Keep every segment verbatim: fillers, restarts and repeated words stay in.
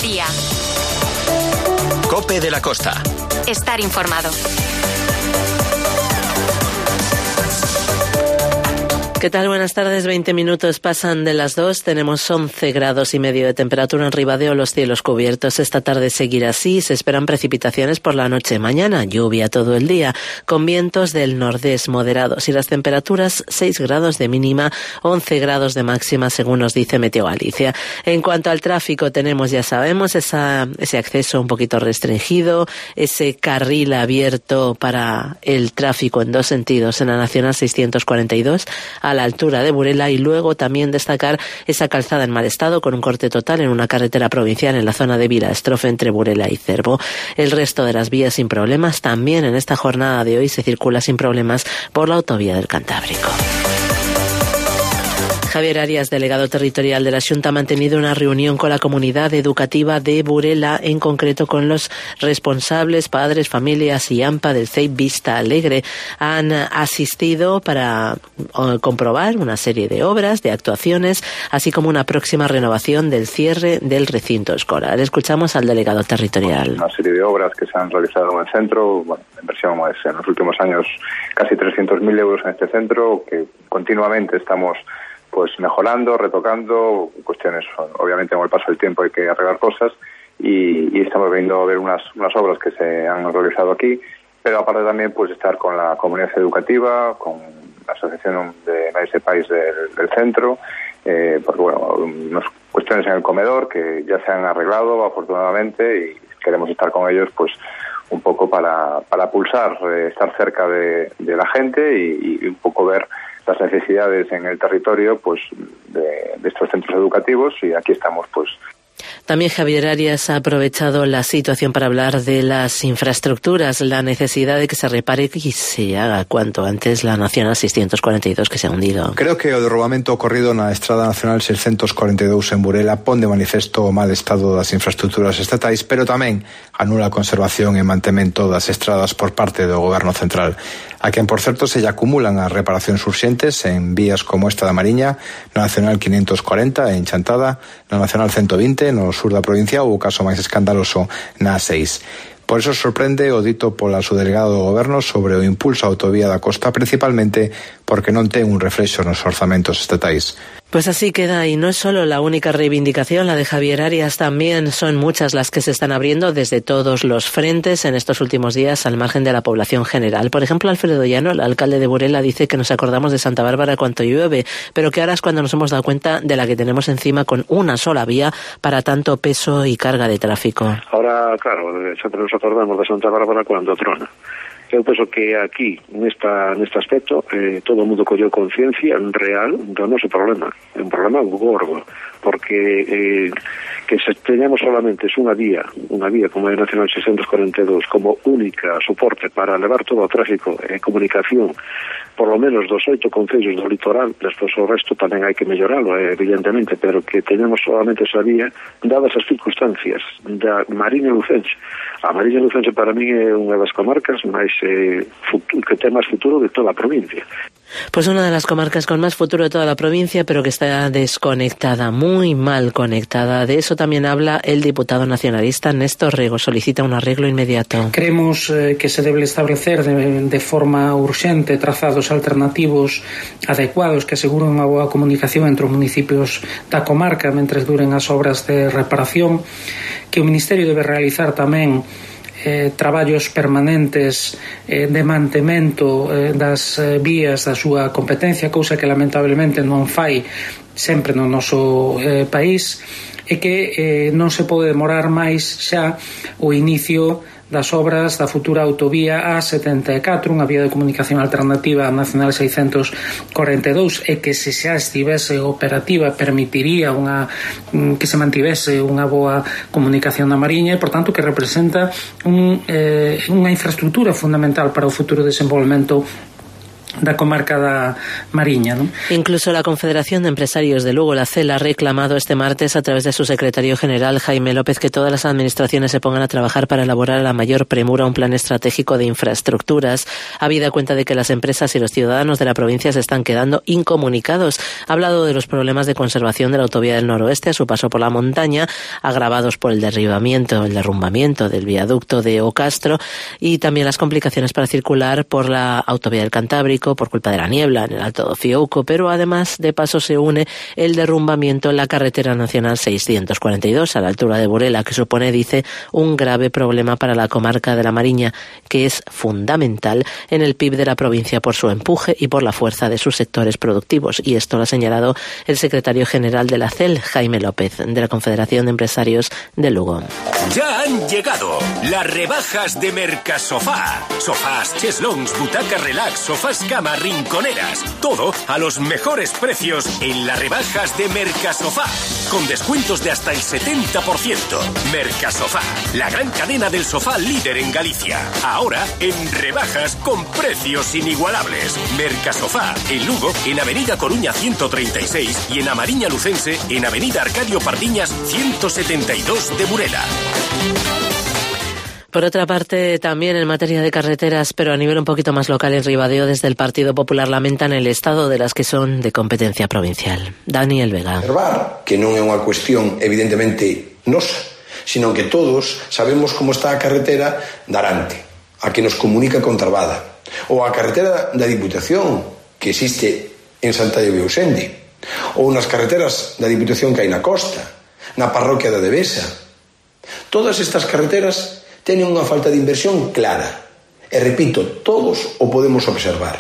mediodía. COPE de la Costa. Estar informado. ¿Qué tal? Buenas tardes. veinte minutos pasan de las dos. Tenemos once grados y medio de temperatura en Ribadeo, los cielos cubiertos. Esta tarde seguirá así. Se esperan precipitaciones por la noche. Mañana lluvia todo el día, con vientos del nordés moderados. Y las temperaturas seis grados de mínima, once grados de máxima, según nos dice Meteo Galicia. En cuanto al tráfico, tenemos, ya sabemos, esa, ese acceso un poquito restringido, ese carril abierto para el tráfico en dos sentidos en la Nacional seiscientos cuarenta y dos, a la altura de Burela, y luego también destacar esa calzada en mal estado con un corte total en una carretera provincial en la zona de Vilaestrofe entre Burela y Cervo. El resto de las vías sin problemas. También en esta jornada de hoy se circula sin problemas por la autovía del Cantábrico. Javier Arias, delegado territorial de la Xunta, ha mantenido una reunión con la comunidad educativa de Burela, en concreto con los responsables, padres, familias y AMPA del C E I Vista Alegre. Han asistido para comprobar una serie de obras, de actuaciones, así como una próxima renovación del cierre del recinto escolar. Escuchamos al delegado territorial. Una serie de obras que se han realizado en el centro, bueno, la inversión es en los últimos años casi trescientos mil euros en este centro, que continuamente estamos pues mejorando, retocando cuestiones. Obviamente con el paso del tiempo hay que arreglar cosas y, y estamos viendo a ver unas, unas obras que se han realizado aquí, pero aparte también pues estar con la comunidad educativa, con la asociación de Maíz de País del, del centro, eh, porque bueno, unas cuestiones en el comedor que ya se han arreglado afortunadamente y queremos estar con ellos pues un poco para, para pulsar, eh, estar cerca de, de la gente y, y un poco ver las necesidades en el territorio pues de, de estos centros educativos, y aquí estamos pues. También Javier Arias ha aprovechado la situación para hablar de las infraestructuras, la necesidad de que se repare y se haga cuanto antes la Nacional seiscientos cuarenta y dos que se ha hundido. Creo que o derrubamento ocorrido na Estrada Nacional seiscientos cuarenta e dous en Burela pon de manifesto o mal estado das infraestructuras estatais, pero tamén a nula conservación e mantemento das estradas por parte do Goberno Central, a quen, por certo, se lle acumulan as reparacións urxentes en vías como esta da Mariña, na Nacional quinientos cuarenta en Chantada, na Nacional ciento vinte no sur da provincia, ou o caso máis escandaloso na A seis. Por eso sorprende o dito pola subdelegado do Goberno sobre o impulso á autovía da Costa, principalmente porque non ten un reflexo nos orzamentos estatais. Pues así queda, y no es solo la única reivindicación, la de Javier Arias, también son muchas las que se están abriendo desde todos los frentes en estos últimos días al margen de la población general. Por ejemplo, Alfredo Llano, el alcalde de Burela, dice que nos acordamos de Santa Bárbara cuando llueve, pero que ahora es cuando nos hemos dado cuenta de la que tenemos encima con una sola vía para tanto peso y carga de tráfico. Ahora, claro, sempre nos acordamos de Santa Bárbara cuando trona. Eu penso que aquí, nesta, neste aspecto, eh, todo o mundo colleu conciencia real do noso problema. É un problema gordo, porque eh, que se teñamos solamente unha vía, unha vía como é a Nacional seiscientos cuarenta e dous, como única soporte para levar todo o tráfico e comunicación, por lo menos dos oito concellos do litoral, despois o resto tamén hai que melloralo, eh, evidentemente, pero que teñamos solamente esa vía, dadas as circunstancias da Mariña Lucense. A Mariña Lucense para mí é unha das comarcas máis eh, futuro, que ten máis futuro de toda a provincia. Pues una de las comarcas con más futuro de toda la provincia, pero que está desconectada, muy mal conectada. De eso también habla el diputado nacionalista Néstor Rego. Solicita un arreglo inmediato. Creemos eh, que se debe establecer de, de forma urgente trazados alternativos adecuados que aseguren unha boa comunicación entre os municipios da comarca mentres duren as obras de reparación, que o Ministerio debe realizar tamén Eh, traballos permanentes eh, de mantemento eh, das eh, vías da súa competencia, cousa que lamentablemente non fai sempre no noso eh, país, e que eh, non se pode demorar máis xa o inicio das obras da futura autovía A setenta e catro, unha vía de comunicación alternativa á Nacional seiscientos cuarenta e dous, e que se xa estivese operativa permitiría unha, que se mantivese unha boa comunicación na Mariña, e por tanto que representa un, eh, unha infraestructura fundamental para o futuro desenvolvemento da comarca da Mariña, ¿no? Incluso la Confederación de Empresarios de Lugo, la C E L, ha reclamado este martes a través de su secretario general, Jaime López, que todas las administraciones se pongan a trabajar para elaborar a la mayor premura un plan estratégico de infraestructuras, habida cuenta de que las empresas y los ciudadanos de la provincia se están quedando incomunicados. Ha hablado de los problemas de conservación de la autovía del noroeste a su paso por la montaña, agravados por el derribamiento, el derrumbamiento del viaducto de Ocastro, y también las complicaciones para circular por la autovía del Cantábrico por culpa de la niebla en el Alto do Fiouco, pero además de paso se une el derrumbamiento en la carretera nacional seiscientos cuarenta y dos a la altura de Burela, que supone, dice, un grave problema para la comarca de la Mariña, que es fundamental en el P I B de la provincia por su empuje y por la fuerza de sus sectores productivos. Y esto lo ha señalado el secretario general de la C E L, Jaime López, de la Confederación de Empresarios de Lugo. Ya han llegado las rebajas de Mercasofá. Sofás, cheslons, butacas relax, sofás cama, rinconeras. Todo a los mejores precios en las rebajas de Mercasofá. Con descuentos de hasta el setenta por ciento. Mercasofá, la gran cadena del sofá líder en Galicia. Ahora en rebajas con precios inigualables. Mercasofá, en Lugo, en Avenida Coruña ciento treinta y seis y en A Mariña Lucense, en Avenida Arcadio Pardiñas ciento setenta y dos de Burela. Por otra parte, también en materia de carreteras, pero a nivel un poquito más local, en Ribadeo, desde el Partido Popular lamentan el estado de las que son de competencia provincial. Daniel Vega. Observar que non é unha cuestión evidentemente nosa, sino que todos sabemos como está a carretera de Arante, a que nos comunica con Trabada, ou a carretera da Diputación que existe en Santalle de Beusende, ou nas carreteras da Diputación que hai na costa, na parroquia da Devesa. Todas estas carreteras teñen unha falta de inversión clara. E repito, todos o podemos observar.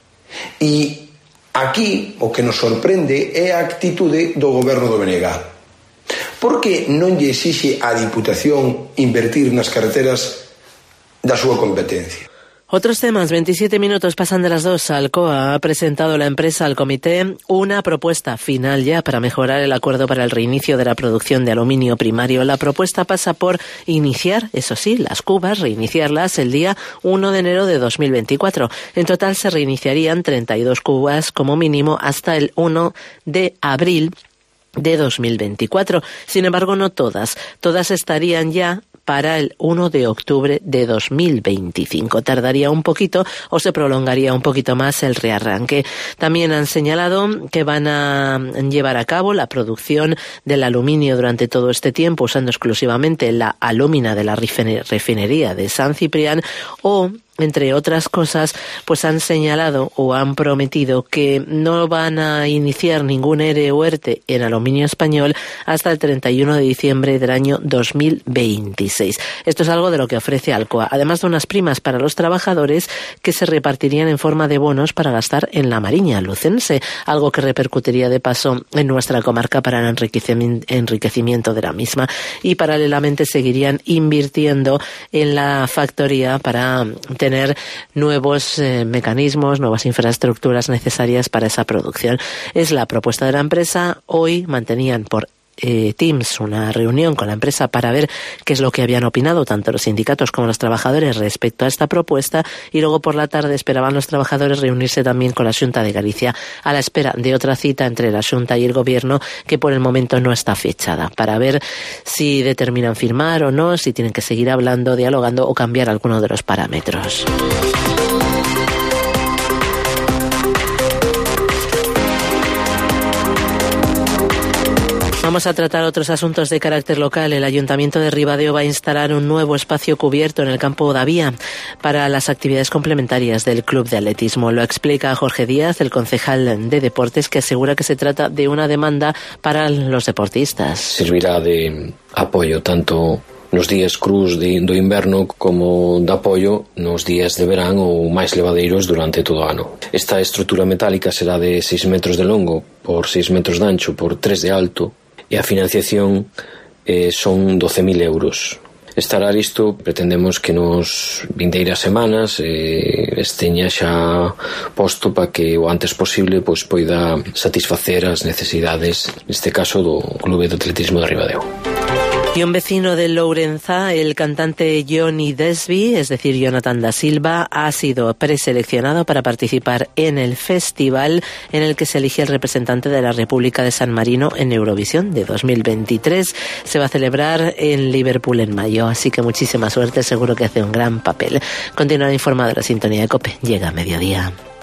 E aquí o que nos sorprende é a actitude do goberno do B N G. Por que non lle exixe á Diputación invertir nas carreteras da súa competencia? Otros temas, veintisiete minutos pasan de las dos. Alcoa ha presentado la empresa al comité una propuesta final ya para mejorar el acuerdo para el reinicio de la producción de aluminio primario. La propuesta pasa por iniciar, eso sí, las cubas, reiniciarlas el día uno de enero de dos mil veinticuatro. En total se reiniciarían treinta y dos cubas como mínimo hasta el uno de abril de dos mil veinticuatro. Sin embargo, no todas. Todas estarían ya para el uno de octubre de dos mil veinticinco. Tardaría un poquito o se prolongaría un poquito más el rearranque. También han señalado que van a llevar a cabo la producción del aluminio durante todo este tiempo usando exclusivamente la alúmina de la refinería de San Ciprián, o entre otras cosas, pues han señalado o han prometido que no van a iniciar ningún E R E o ERTE en aluminio español hasta el treinta y uno de diciembre del año dos mil veintiséis. Esto es algo de lo que ofrece Alcoa, además de unas primas para los trabajadores que se repartirían en forma de bonos para gastar en la Mariña Lucense, algo que repercutiría de paso en nuestra comarca para el enriquecimiento de la misma, y paralelamente seguirían invirtiendo en la factoría para tener tener nuevos eh, mecanismos, nuevas infraestructuras necesarias para esa producción. Es la propuesta de la empresa. Hoy mantenían por eh, Teams una reunión con la empresa para ver qué es lo que habían opinado tanto los sindicatos como los trabajadores respecto a esta propuesta, y luego por la tarde esperaban los trabajadores reunirse también con la Xunta de Galicia a la espera de otra cita entre la Xunta y el Gobierno, que por el momento no está fechada, para ver si determinan firmar o no, si tienen que seguir hablando, dialogando o cambiar alguno de los parámetros. Vamos a tratar otros asuntos de carácter local. El Ayuntamiento de Ribadeo va a instalar un nuevo espacio cubierto en el campo Davía para las actividades complementarias del Club de Atletismo. Lo explica Jorge Díaz, el concejal de Deportes, que asegura que se trata de una demanda para los deportistas. Servirá de apoio tanto nos días cruz de, do inverno como de apoio nos días de verán ou máis levadeiros durante todo o ano. Esta estrutura metálica será de seis metros de longo por seis metros de ancho por tres de alto, e a financiación eh, son doce mil euros. Estará listo, pretendemos que nos vindeiras semanas eh, esteña xa posto para que o antes posible pois poida satisfacer as necesidades, neste caso do Clube de Atletismo de Ribadeo. Y un vecino de Lourenzá, el cantante Johnny Desby, es decir, Jonathan da Silva, ha sido preseleccionado para participar en el festival en el que se elige el representante de la República de San Marino en Eurovisión de dos mil veintitrés. Se va a celebrar en Liverpool en mayo, así que muchísima suerte, seguro que hace un gran papel. Continúa informado, la sintonía de COPE llega a mediodía.